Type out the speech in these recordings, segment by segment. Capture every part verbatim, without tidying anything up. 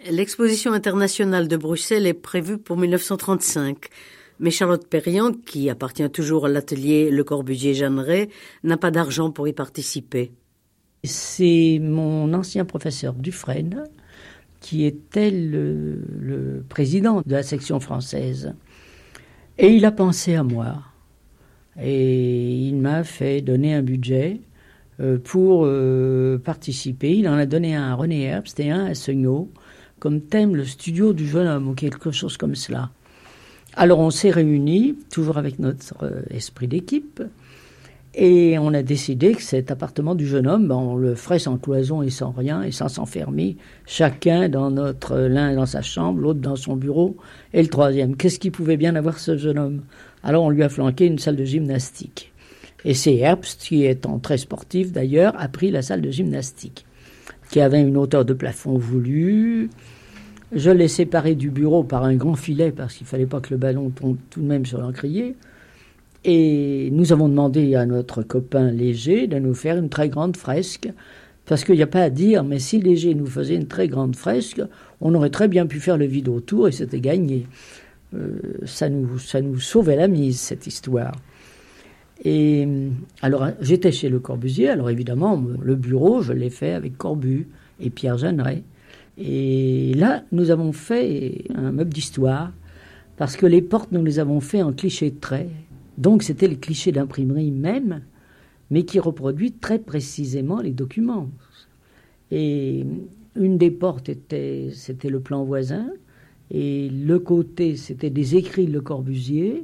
L'exposition internationale de Bruxelles est prévue pour mille neuf cent trente-cinq. Mais Charlotte Perriand, qui appartient toujours à l'atelier Le Corbusier-Jeanneret, n'a pas d'argent pour y participer. C'est mon ancien professeur Dufresne, qui était le, le président de la section française. Et il a pensé à moi. Et il m'a fait donner un budget pour euh, participer. Il en a donné un à René Herbst et un à Seugnot, comme thème le studio du jeune homme, ou quelque chose comme cela. Alors on s'est réunis, toujours avec notre euh, esprit d'équipe, et on a décidé que cet appartement du jeune homme, ben, on le ferait sans cloison et sans rien, et sans s'enfermer, chacun dans notre, l'un dans sa chambre, l'autre dans son bureau, et le troisième. Qu'est-ce qu'il pouvait bien avoir ce jeune homme? Alors on lui a flanqué une salle de gymnastique. Et c'est Herbst, qui étant très sportif d'ailleurs, a pris la salle de gymnastique, qui avait une hauteur de plafond voulue. Je l'ai séparé du bureau par un grand filet, parce qu'il ne fallait pas que le ballon tombe tout de même sur l'encrier. Et nous avons demandé à notre copain Léger de nous faire une très grande fresque, parce qu'il n'y a pas à dire, mais si Léger nous faisait une très grande fresque, on aurait très bien pu faire le vide autour et c'était gagné. Euh, ça nous, ça nous sauvait la mise, cette histoire. Et alors, j'étais chez Le Corbusier, alors évidemment, le bureau, je l'ai fait avec Corbu et Pierre Jeanneret. Et là, nous avons fait un meuble d'histoire, parce que les portes, nous les avons fait en clichés de trait. Donc, c'était les clichés d'imprimerie même, mais qui reproduisent très précisément les documents. Et une des portes, était, c'était le plan voisin, et le côté, c'était des écrits de Le Corbusier.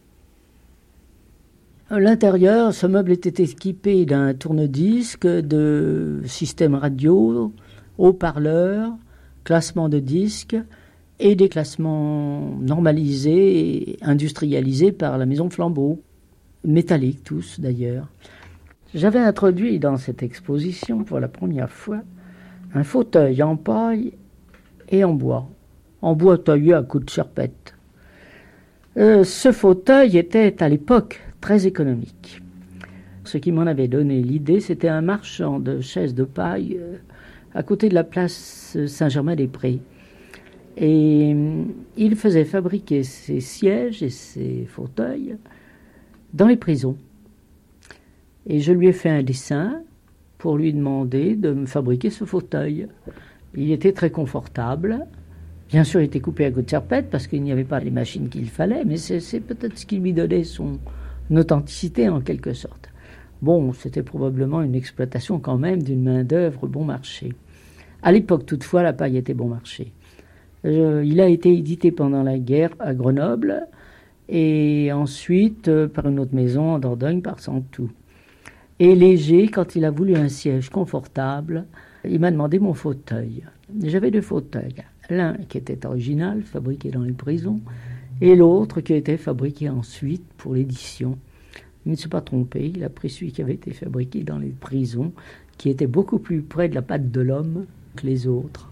À l'intérieur, ce meuble était équipé d'un tourne-disque, de système radio, haut-parleur, classement de disques et des classements normalisés et industrialisés par la maison Flambeau, métalliques tous d'ailleurs. J'avais introduit dans cette exposition pour la première fois un fauteuil en paille et en bois, en bois taillé à coups de charpette. Euh, ce fauteuil était à l'époque très économique. Ce qui m'en avait donné l'idée, c'était un marchand de chaises de paille euh, à côté de la place Saint-Germain-des-Prés. Et euh, il faisait fabriquer ses sièges et ses fauteuils dans les prisons. Et je lui ai fait un dessin pour lui demander de me fabriquer ce fauteuil. Il était très confortable. Bien sûr, il était coupé à coups de charpette parce qu'il n'y avait pas les machines qu'il fallait, mais c'est, c'est peut-être ce qui lui donnait son authenticité en quelque sorte. Bon, c'était probablement une exploitation quand même d'une main-d'œuvre bon marché. À l'époque, toutefois, la paille était bon marché. Euh, il a été édité pendant la guerre à Grenoble et ensuite euh, par une autre maison en Dordogne, par Santou. Et Léger, quand il a voulu un siège confortable, il m'a demandé mon fauteuil. J'avais deux fauteuils. L'un qui était original, fabriqué dans les prisons, et l'autre qui a été fabriqué ensuite pour l'édition. Il ne s'est pas trompé, il a pris celui qui avait été fabriqué dans les prisons, qui était beaucoup plus près de la patte de l'homme que les autres.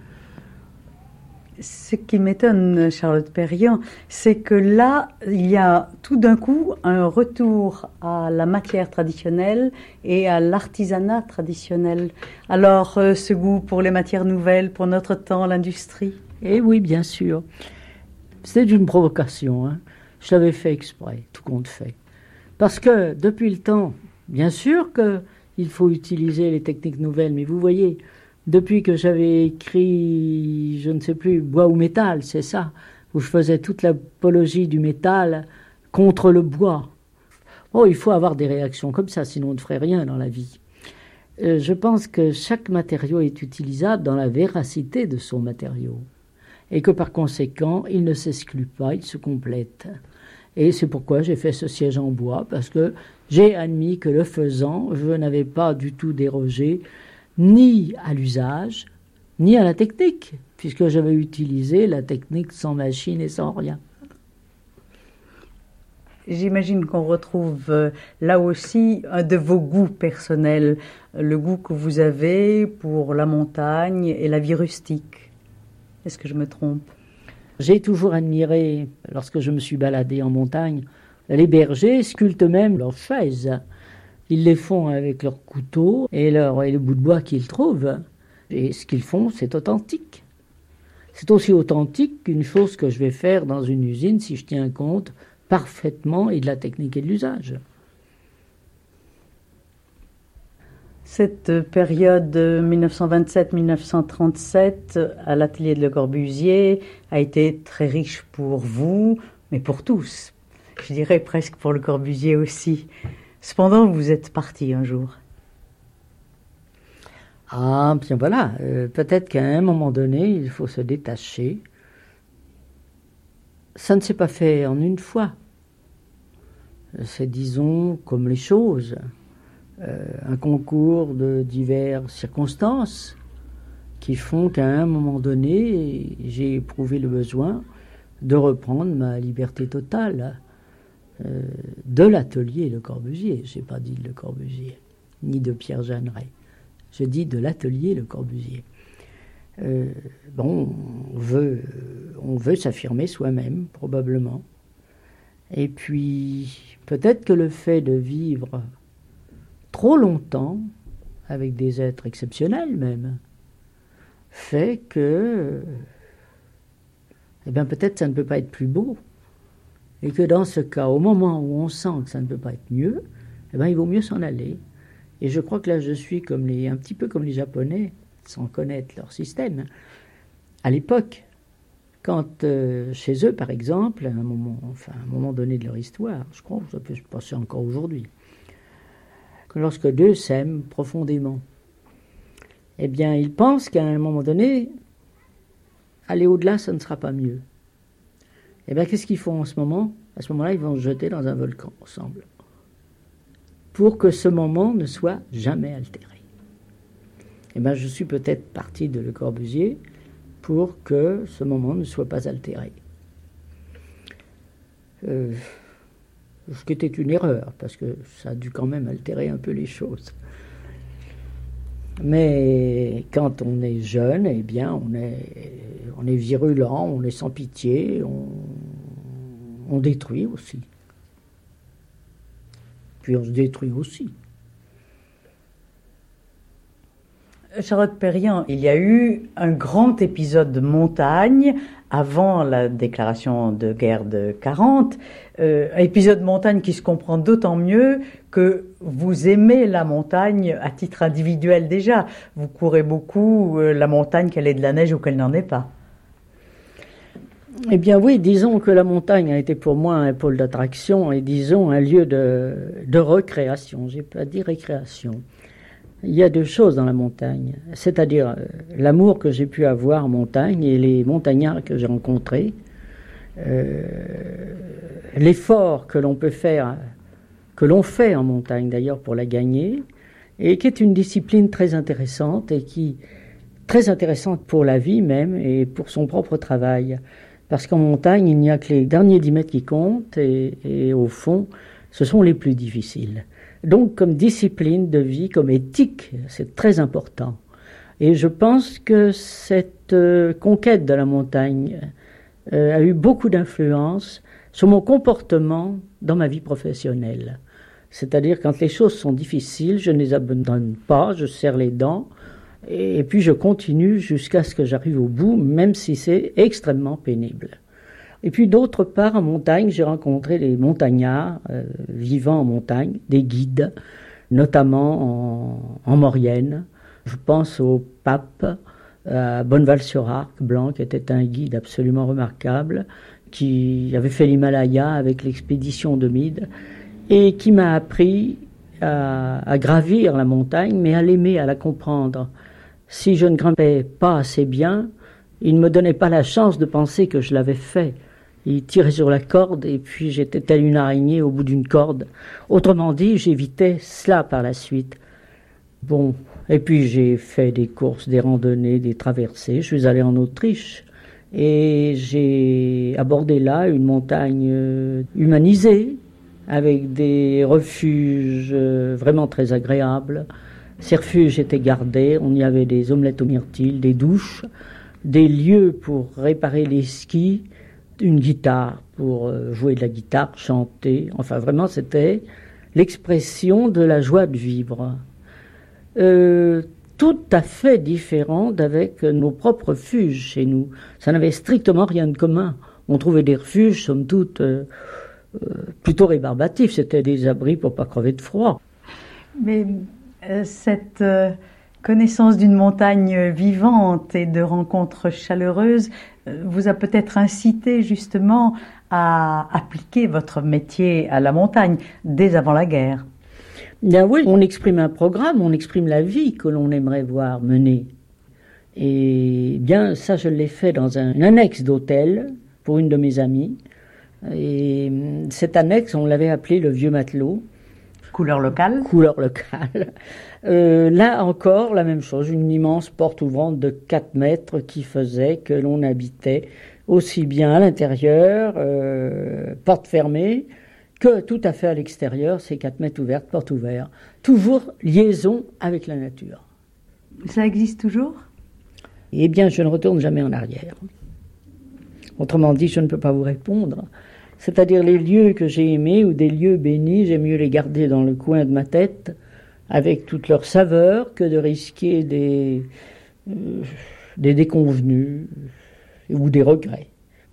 Ce qui m'étonne, Charlotte Perriand, c'est que là, il y a tout d'un coup un retour à la matière traditionnelle et à l'artisanat traditionnel. Alors, euh, ce goût pour les matières nouvelles, pour notre temps, l'industrie? Eh oui, bien sûr. C'était une provocation, hein. Je l'avais fait exprès, tout compte fait. Parce que, depuis le temps, bien sûr qu'il faut utiliser les techniques nouvelles, mais vous voyez, depuis que j'avais écrit, je ne sais plus, bois ou métal, c'est ça, où je faisais toute l'apologie du métal contre le bois. Oh, il faut avoir des réactions comme ça, sinon on ne ferait rien dans la vie. Euh, je pense que chaque matériau est utilisable dans la véracité de son matériau. Et que par conséquent, il ne s'exclut pas, il se complète. Et c'est pourquoi j'ai fait ce siège en bois, parce que j'ai admis que le faisant, je n'avais pas du tout dérogé ni à l'usage, ni à la technique, puisque j'avais utilisé la technique sans machine et sans rien. J'imagine qu'on retrouve euh, là aussi un de vos goûts personnels, le goût que vous avez pour la montagne et la vie rustique. Est-ce que je me trompe? J'ai toujours admiré, lorsque je me suis baladé en montagne, les bergers sculptent même leurs chaises. Ils les font avec leurs couteaux et, leur, et le bout de bois qu'ils trouvent. Et ce qu'ils font, c'est authentique. c'est aussi authentique qu'une chose que je vais faire dans une usine si je tiens compte parfaitement et de la technique et de l'usage. Cette période mille neuf cent vingt-sept à mille neuf cent trente-sept à l'atelier de Le Corbusier a été très riche pour vous, mais pour tous. Je dirais presque pour Le Corbusier aussi. Cependant, vous êtes parti un jour. Ah, bien voilà, euh, peut-être qu'à un moment donné, il faut se détacher. Ça ne s'est pas fait en une fois. C'est, disons, comme les choses. Euh, un concours de diverses circonstances qui font qu'à un moment donné, j'ai éprouvé le besoin de reprendre ma liberté totale euh, de l'atelier Le Corbusier. Je n'ai pas dit de Le Corbusier, ni de Pierre Jeanneret. Je dis de l'atelier Le Corbusier. Euh, bon, on veut, on veut s'affirmer soi-même, probablement. Et puis, peut-être que le fait de vivre trop longtemps, avec des êtres exceptionnels même, fait que, eh bien peut-être ça ne peut pas être plus beau. Et que dans ce cas, au moment où on sent que ça ne peut pas être mieux, eh bien il vaut mieux s'en aller. Et je crois que là je suis comme les, un petit peu comme les Japonais, sans connaître leur système. À l'époque, quand euh, chez eux par exemple, à un moment, enfin, à un moment donné de leur histoire, je crois que ça peut se passer encore aujourd'hui, lorsque deux s'aiment profondément, eh bien, ils pensent qu'à un moment donné, aller au-delà, ça ne sera pas mieux. Eh bien, qu'est-ce qu'ils font en ce moment? À ce moment-là, ils vont se jeter dans un volcan ensemble, pour que ce moment ne soit jamais altéré. Eh bien, je suis peut-être parti de Le Corbusier pour que ce moment ne soit pas altéré. Euh... Ce qui était une erreur, parce que ça a dû quand même altérer un peu les choses. Mais quand on est jeune, eh bien, on est, on est virulent, on est sans pitié, on, on détruit aussi. Puis on se détruit aussi. Charlotte Perriand, il y a eu un grand épisode de montagne avant la déclaration de guerre de quarante, euh, un épisode de montagne qui se comprend d'autant mieux que vous aimez la montagne à titre individuel déjà. Vous courez beaucoup euh, la montagne, qu'elle ait de la neige ou qu'elle n'en ait pas. Eh bien oui, disons que la montagne a été pour moi un pôle d'attraction et disons un lieu de, de recréation, j'ai pas dit récréation. Il y a deux choses dans la montagne, c'est-à-dire euh, l'amour que j'ai pu avoir en montagne et les montagnards que j'ai rencontrés, euh, l'effort que l'on peut faire, que l'on fait en montagne d'ailleurs pour la gagner, et qui est une discipline très intéressante et qui très intéressante pour la vie même et pour son propre travail. Parce qu'en montagne, il n'y a que les derniers dix mètres qui comptent et, et au fond, ce sont les plus difficiles. Donc, comme discipline de vie, comme éthique, c'est très important. Et je pense que cette euh, conquête de la montagne euh, a eu beaucoup d'influence sur mon comportement dans ma vie professionnelle. C'est-à-dire, quand les choses sont difficiles, je ne les abandonne pas, je serre les dents, et, et puis je continue jusqu'à ce que j'arrive au bout, même si c'est extrêmement pénible. Et puis d'autre part, en montagne, j'ai rencontré des montagnards euh, vivant en montagne, des guides, notamment en, en Maurienne. Je pense au pape à Bonneval-sur-Arc, Blanc, qui était un guide absolument remarquable, qui avait fait l'Himalaya avec l'expédition de Mide, et qui m'a appris à, à gravir la montagne, mais à l'aimer, à la comprendre. Si je ne grimpais pas assez bien, il ne me donnait pas la chance de penser que je l'avais fait. Il tirait sur la corde et puis j'étais telle une araignée au bout d'une corde. Autrement dit, j'évitais cela par la suite. Bon, et puis j'ai fait des courses, des randonnées, des traversées. Je suis allé en Autriche et j'ai abordé là une montagne humanisée avec des refuges vraiment très agréables. Ces refuges étaient gardés, on y avait des omelettes aux myrtilles, des douches, des lieux pour réparer les skis, une guitare pour jouer de la guitare, chanter. Enfin, vraiment, c'était l'expression de la joie de vivre. Euh, tout à fait différent d'avec nos propres refuges chez nous. Ça n'avait strictement rien de commun. On trouvait des refuges, somme toute, euh, euh, plutôt rébarbatifs. C'était des abris pour pas crever de froid. Mais euh, cette euh, connaissance d'une montagne vivante et de rencontres chaleureuses euh, vous a peut-être incité justement à appliquer votre métier à la montagne dès avant la guerre. Bien oui, on exprime un programme, on exprime la vie que l'on aimerait voir mener. Et bien ça, je l'ai fait dans un, une annexe d'hôtel pour une de mes amies. Et cette annexe, on l'avait appelée le Vieux Matelot. Couleur locale. Couleur locale. Euh, là encore, la même chose, une immense porte ouvrante de quatre mètres qui faisait que l'on habitait aussi bien à l'intérieur, euh, porte fermée, que tout à fait à l'extérieur, ces quatre mètres ouvertes, porte ouverte. Toujours liaison avec la nature. Ça existe toujours ? Eh bien, je ne retourne jamais en arrière. Autrement dit, je ne peux pas vous répondre. C'est-à-dire les lieux que j'ai aimés ou des lieux bénis, j'aime mieux les garder dans le coin de ma tête avec toute leur saveur que de risquer des, euh, des déconvenus ou des regrets.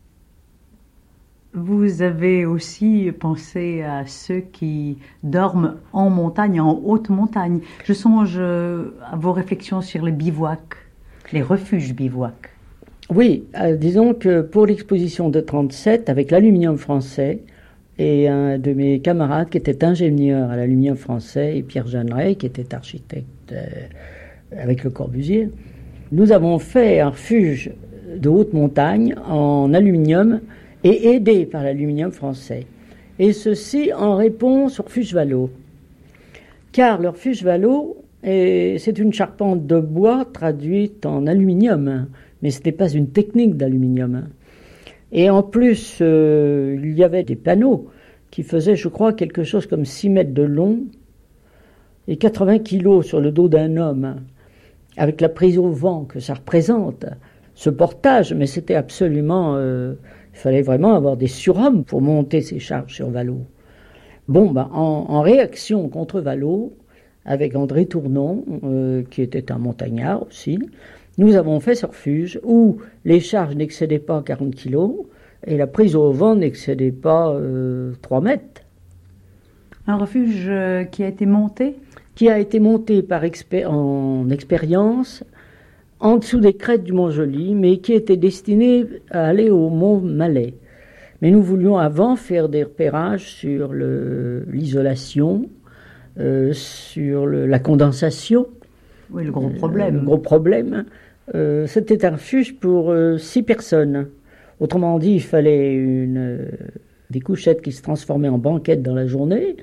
Vous avez aussi pensé à ceux qui dorment en montagne, en haute montagne. Je songe à vos réflexions sur les bivouacs, les refuges bivouacs. Oui, euh, disons que pour l'exposition de trente-sept, avec l'Aluminium français, et un de mes camarades qui était ingénieur à l'Aluminium français, et Pierre Jeanneret, qui était architecte euh, avec Le Corbusier, nous avons fait un refuge de haute montagne en aluminium et aidé par l'Aluminium français. Et ceci en réponse au refuge Vallot. Car le refuge Vallot, est, c'est une charpente de bois traduite en aluminium, mais ce n'était pas une technique d'aluminium. Et en plus, euh, il y avait des panneaux qui faisaient, je crois, quelque chose comme six mètres de long et quatre-vingts kilos sur le dos d'un homme, avec la prise au vent que ça représente, ce portage, mais c'était absolument... Euh, il fallait vraiment avoir des surhommes pour monter ces charges sur Vallot. Bon, ben, en, en réaction contre Vallot, avec André Tournon, euh, qui était un montagnard aussi, nous avons fait ce refuge où les charges n'excédaient pas quarante kilos et la prise au vent n'excédait pas euh, trois mètres. Un refuge euh, qui a été monté ? Qui a été monté par expé- en expérience en dessous des crêtes du Mont-Joli, mais qui était destiné à aller au Mont Malais. Mais nous voulions avant faire des repérages sur le, l'isolation, euh, sur le, la condensation. Oui, le gros problème. Euh, le gros problème. Euh, c'était un refuge pour euh, six personnes. Autrement dit, il fallait une, euh, des couchettes qui se transformaient en banquettes dans la journée,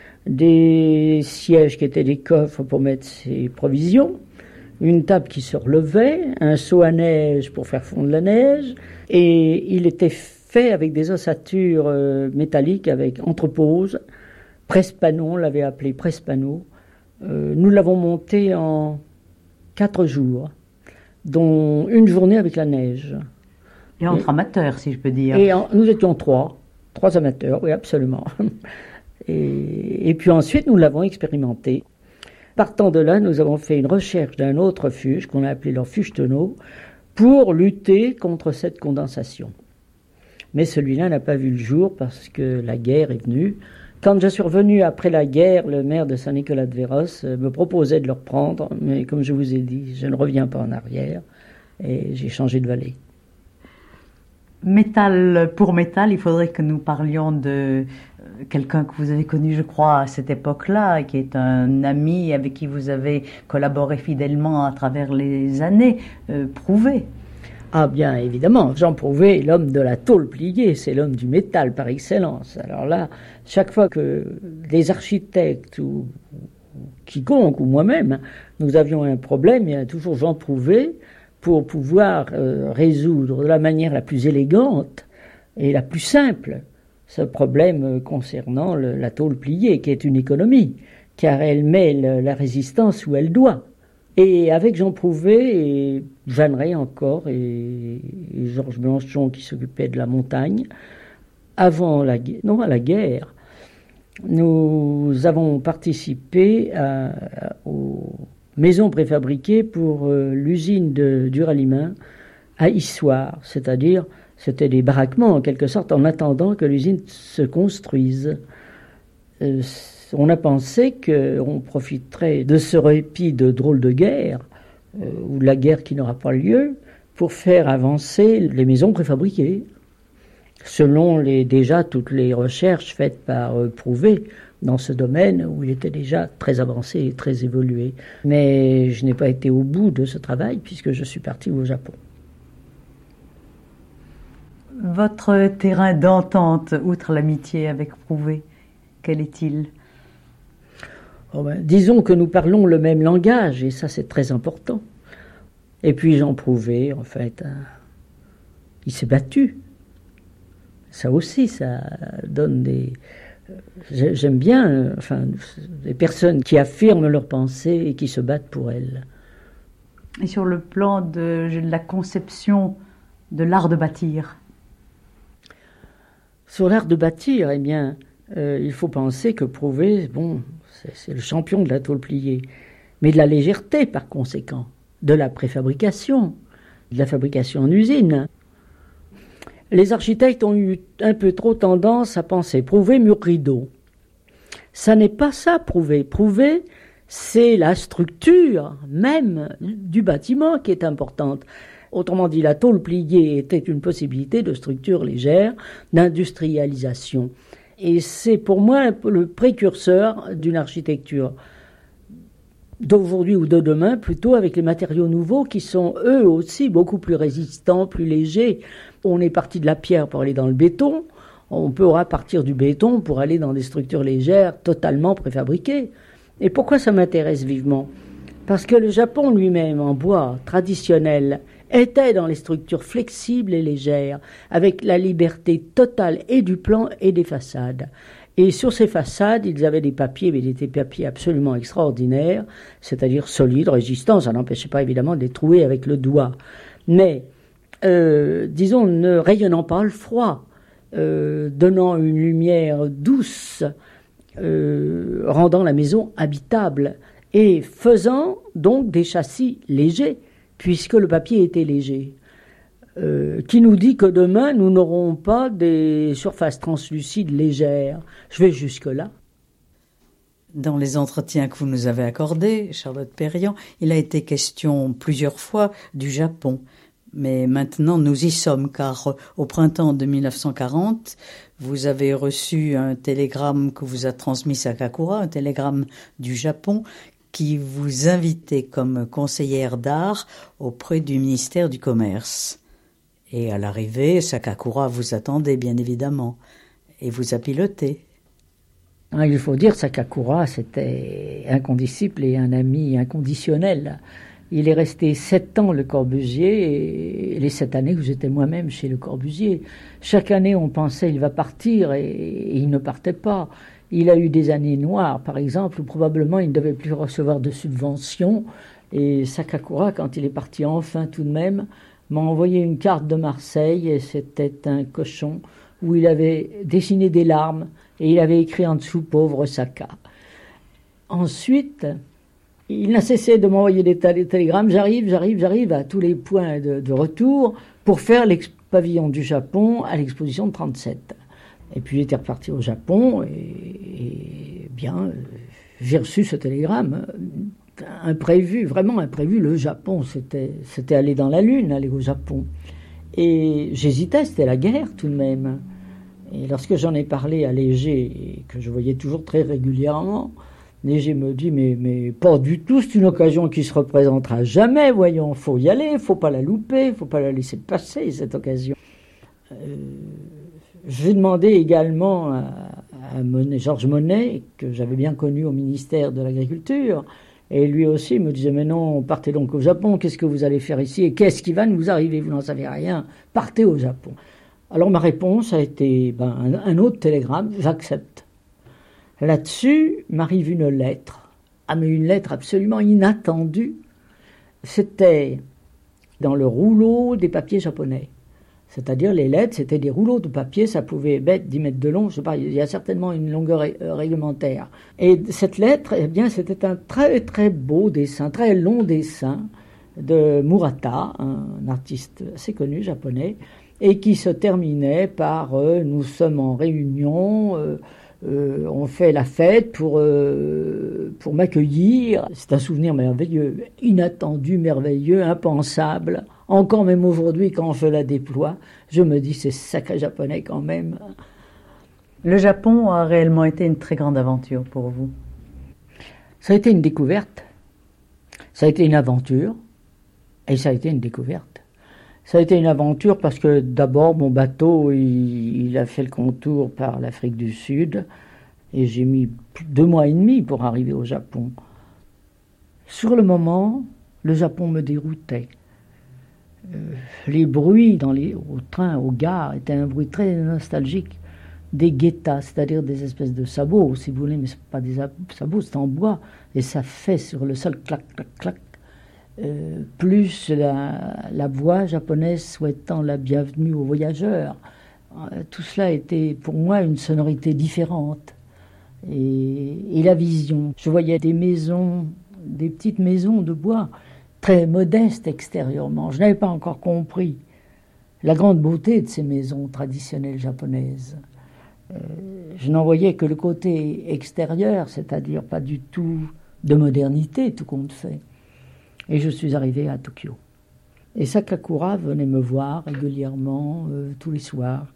des sièges qui étaient des coffres pour mettre ses provisions, une table qui se relevait, un seau à neige pour faire fondre la neige, et il était fait avec des ossatures euh, métalliques avec entrepose, presse-panneau, on l'avait appelé presse-panneau. Euh, nous l'avons monté en quatre jours, dont une journée avec la neige. Et entre et, amateurs, si je peux dire. Et en, nous étions trois, trois amateurs, oui, absolument. Et, et puis ensuite, nous l'avons expérimenté. Partant de là, nous avons fait une recherche d'un autre refuge, qu'on a appelé le refuge Tonneau, pour lutter contre cette condensation. Mais celui-là n'a pas vu le jour parce que la guerre est venue. Quand je suis revenu après la guerre, le maire de Saint-Nicolas-de-Véros me proposait de le reprendre, mais comme je vous ai dit, je ne reviens pas en arrière, et j'ai changé de vallée. Métal pour métal, il faudrait que nous parlions de quelqu'un que vous avez connu, je crois, à cette époque-là, qui est un ami avec qui vous avez collaboré fidèlement à travers les années, euh, Prouvé. Ah bien, évidemment, Jean Prouvé est l'homme de la tôle pliée, c'est l'homme du métal par excellence. Alors là, chaque fois que les architectes ou quiconque, ou moi-même, nous avions un problème, il y a toujours Jean Prouvé pour pouvoir euh, résoudre de la manière la plus élégante et la plus simple ce problème concernant le, la tôle pliée, qui est une économie, car elle met le, la résistance où elle doit. Et avec Jean Prouvé et Jeanneret encore, et, et Georges Blanchon qui s'occupait de la montagne, avant la, non, à la guerre, nous avons participé à, à, au maisons préfabriquées pour euh, l'usine de Duralumin à Issoire, c'est-à-dire c'était des baraquements en quelque sorte en attendant que l'usine se construise. Euh, on a pensé qu'on profiterait de ce répit de drôle de guerre, euh, ou de la guerre qui n'aura pas lieu, pour faire avancer les maisons préfabriquées, selon les, déjà toutes les recherches faites par euh, Prouvé dans ce domaine où il était déjà très avancé et très évolué. Mais je n'ai pas été au bout de ce travail puisque je suis parti au Japon. Votre terrain d'entente, outre l'amitié avec Prouvé, quel est-il ? Oh ben, disons que nous parlons le même langage, et ça c'est très important. Et puis Jean Prouvé, en fait, hein, il s'est battu. Ça aussi, ça donne des... J'aime bien euh, enfin, des personnes qui affirment leurs pensées et qui se battent pour elles. Et sur le plan de, de la conception de l'art de bâtir ? Sur l'art de bâtir, eh bien, euh, il faut penser que Prouvé, bon, c'est, c'est le champion de la tôle pliée, mais de la légèreté par conséquent, de la préfabrication, de la fabrication en usine. Les architectes ont eu un peu trop tendance à penser Prouvé mur rideau. Ça n'est pas ça, Prouvé. Prouvé, c'est la structure même du bâtiment qui est importante. Autrement dit, la tôle pliée était une possibilité de structure légère, d'industrialisation. Et c'est pour moi le précurseur d'une architecture d'aujourd'hui ou de demain, plutôt avec les matériaux nouveaux qui sont eux aussi beaucoup plus résistants, plus légers. On est parti de la pierre pour aller dans le béton, on pourra partir du béton pour aller dans des structures légères totalement préfabriquées. Et pourquoi ça m'intéresse vivement ? Parce que le Japon lui-même, en bois traditionnel, était dans les structures flexibles et légères, avec la liberté totale et du plan et des façades. Et sur ces façades, ils avaient des papiers, mais des papiers absolument extraordinaires, c'est-à-dire solides, résistants, ça n'empêchait pas évidemment de les trouer avec le doigt. Mais, euh, disons, ne rayonnant pas le froid, euh, donnant une lumière douce, euh, rendant la maison habitable, et faisant donc des châssis légers, puisque le papier était léger. Euh, qui nous dit que demain, nous n'aurons pas des surfaces translucides légères. Je vais jusque-là. Dans les entretiens que vous nous avez accordés, Charlotte Perriand, il a été question plusieurs fois du Japon. Mais maintenant, nous y sommes, car au printemps de mille neuf cent quarante, vous avez reçu un télégramme que vous a transmis Sakakura, un télégramme du Japon, qui vous invitait comme conseillère d'art auprès du ministère du Commerce. Et à l'arrivée, Sakakura vous attendait, bien évidemment, et vous a piloté. Ah, il faut dire, Sakakura, c'était un condisciple et un ami inconditionnel. Il est resté sept ans, Le Corbusier, et les sept années que j'étais moi-même chez Le Corbusier. Chaque année, on pensait il va partir, et, et il ne partait pas. Il a eu des années noires, par exemple, où probablement il ne devait plus recevoir de subventions. Et Sakakura, quand il est parti enfin tout de même, m'a envoyé une carte de Marseille, et c'était un cochon où il avait dessiné des larmes, et il avait écrit en dessous « Pauvre Saka ». Ensuite, il n'a cessé de m'envoyer des, t- des télégrammes, j'arrive, j'arrive, j'arrive à tous les points de, de retour pour faire le pavillon du Japon à l'exposition de trente-sept. Et puis j'étais reparti au Japon, et, et bien, j'ai reçu ce télégramme, imprévu, vraiment imprévu. Le Japon, c'était, c'était aller dans la Lune, aller au Japon. Et j'hésitais, c'était la guerre tout de même. Et lorsque j'en ai parlé à Léger, et que je voyais toujours très régulièrement, Léger me dit, mais, mais pas du tout, c'est une occasion qui se représentera jamais, voyons, faut y aller, faut pas la louper, faut pas la laisser passer, cette occasion. Euh, j'ai demandé également à, à Monet, Georges Monet, que j'avais bien connu au ministère de l'Agriculture, et lui aussi me disait, mais non, partez donc au Japon, qu'est-ce que vous allez faire ici, et qu'est-ce qui va nous arriver, vous n'en savez rien, partez au Japon. Alors ma réponse a été ben, un, un autre télégramme, j'accepte. Là-dessus m'arrive une lettre, ah mais une lettre absolument inattendue. C'était dans le rouleau des papiers japonais. C'est-à-dire les lettres, c'était des rouleaux de papier, ça pouvait être dix mètres de long, je sais pas, il y a certainement une longueur ré- réglementaire. Et cette lettre, eh bien, c'était un très très beau dessin, très long dessin de Murata, un artiste assez connu japonais, et qui se terminait par euh, « nous sommes en réunion, euh, euh, on fait la fête pour, euh, pour m'accueillir ». C'est un souvenir merveilleux, inattendu, merveilleux, impensable. Encore même aujourd'hui, quand je la déploie, je me dis c'est sacré japonais quand même. Le Japon a réellement été une très grande aventure pour vous. Ça a été une découverte, ça a été une aventure, et ça a été une découverte. Ça a été une aventure parce que d'abord mon bateau, il, il a fait le contour par l'Afrique du Sud, et j'ai mis deux mois et demi pour arriver au Japon. Sur le moment, le Japon me déroutait. Euh, les bruits dans les, au train, aux gares, étaient un bruit très nostalgique. Des guettas, c'est-à-dire des espèces de sabots, si vous voulez, mais ce n'est pas des sabots, c'est en bois, et ça fait sur le sol clac, clac, clac. Euh, plus la, la voix japonaise souhaitant la bienvenue aux voyageurs. Euh, tout cela était pour moi une sonorité différente. Et, et la vision. Je voyais des maisons, des petites maisons de bois, très modeste extérieurement. Je n'avais pas encore compris la grande beauté de ces maisons traditionnelles japonaises. Euh, je n'en voyais que le côté extérieur, c'est-à-dire pas du tout de modernité, tout compte fait. Et je suis arrivé à Tokyo. Et Sakakura venait me voir régulièrement, euh, tous les soirs,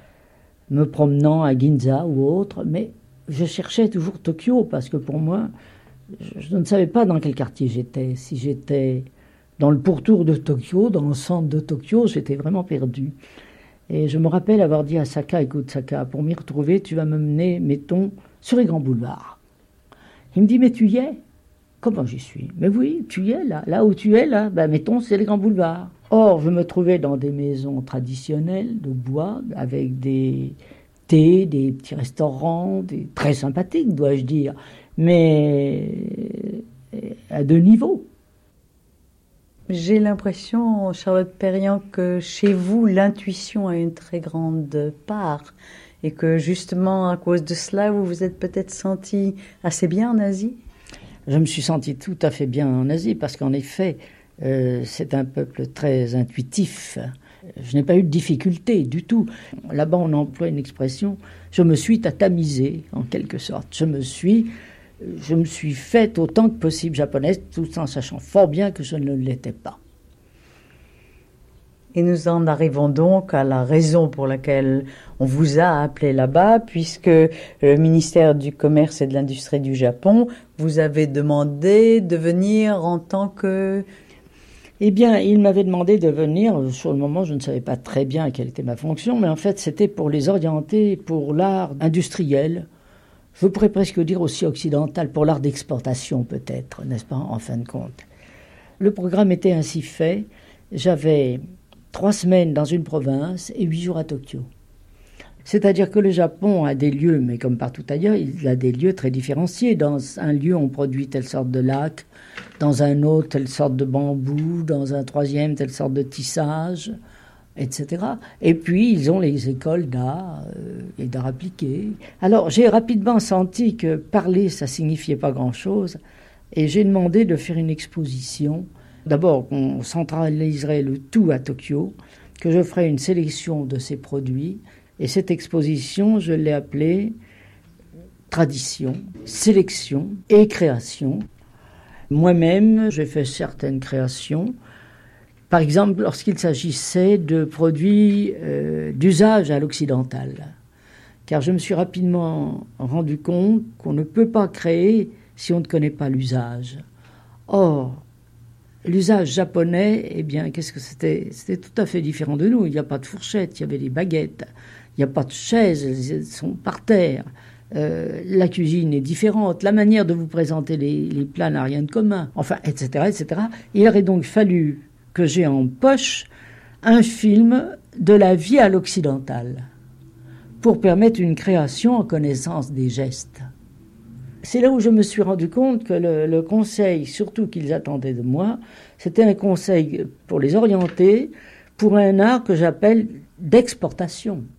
me promenant à Ginza ou autre, mais je cherchais toujours Tokyo, parce que pour moi, je ne savais pas dans quel quartier j'étais. Si j'étais dans le pourtour de Tokyo, dans le centre de Tokyo, j'étais vraiment perdu. Et je me rappelle avoir dit à Saka, écoute Saka, pour m'y retrouver, tu vas me mener, mettons, sur les grands boulevards. Il me dit, mais tu y es? Comment j'y suis? Mais oui, tu y es là. Là où tu es, là, ben, mettons, c'est les grands boulevards. Or, je me trouvais dans des maisons traditionnelles de bois, avec des thés, des petits restaurants, des... très sympathiques, dois-je dire, mais à deux niveaux. J'ai l'impression, Charlotte Perriand, que chez vous, l'intuition a une très grande part et que justement, à cause de cela, vous vous êtes peut-être senti assez bien en Asie? Je me suis senti tout à fait bien en Asie parce qu'en effet, euh, c'est un peuple très intuitif. Je n'ai pas eu de difficulté du tout. Là-bas, on emploie une expression, je me suis tatamisée, en quelque sorte. Je me suis... Je me suis faite autant que possible japonaise, tout en sachant fort bien que je ne l'étais pas. Et nous en arrivons donc à la raison pour laquelle on vous a appelé là-bas, puisque le ministère du Commerce et de l'Industrie du Japon vous avait demandé de venir en tant que... Eh bien, il m'avait demandé de venir. Sur le moment, je ne savais pas très bien quelle était ma fonction, mais en fait, c'était pour les orienter pour l'art industriel. Je pourrais presque dire aussi occidental, pour l'art d'exportation peut-être, n'est-ce pas, en fin de compte. Le programme était ainsi fait. J'avais trois semaines dans une province et huit jours à Tokyo. C'est-à-dire que le Japon a des lieux, mais comme partout ailleurs, il a des lieux très différenciés. Dans un lieu, on produit telle sorte de lac, dans un autre, telle sorte de bambou, dans un troisième, telle sorte de tissage, et cetera. Et puis, ils ont les écoles d'art euh, et d'art appliqué. Alors, j'ai rapidement senti que parler, ça signifiait pas grand-chose. Et j'ai demandé de faire une exposition. D'abord, qu'on centraliserait le tout à Tokyo, que je ferais une sélection de ces produits. Et cette exposition, je l'ai appelée Tradition, sélection et création. Moi-même, j'ai fait certaines créations. Par exemple, lorsqu'il s'agissait de produits euh, d'usage à l'occidental. Car je me suis rapidement rendu compte qu'on ne peut pas créer si on ne connaît pas l'usage. Or, l'usage japonais, eh bien, qu'est-ce que c'était? C'était tout à fait différent de nous. Il n'y a pas de fourchette, il y avait des baguettes. Il n'y a pas de chaises, elles sont par terre. Euh, la cuisine est différente. La manière de vous présenter les, les plats n'a rien de commun. Enfin, et cetera, et cetera. Il aurait donc fallu que j'ai en poche un film de la vie à l'occidental pour permettre une création en connaissance des gestes. C'est là où je me suis rendu compte que le, le conseil, surtout qu'ils attendaient de moi, c'était un conseil pour les orienter, pour un art que j'appelle d'exportation.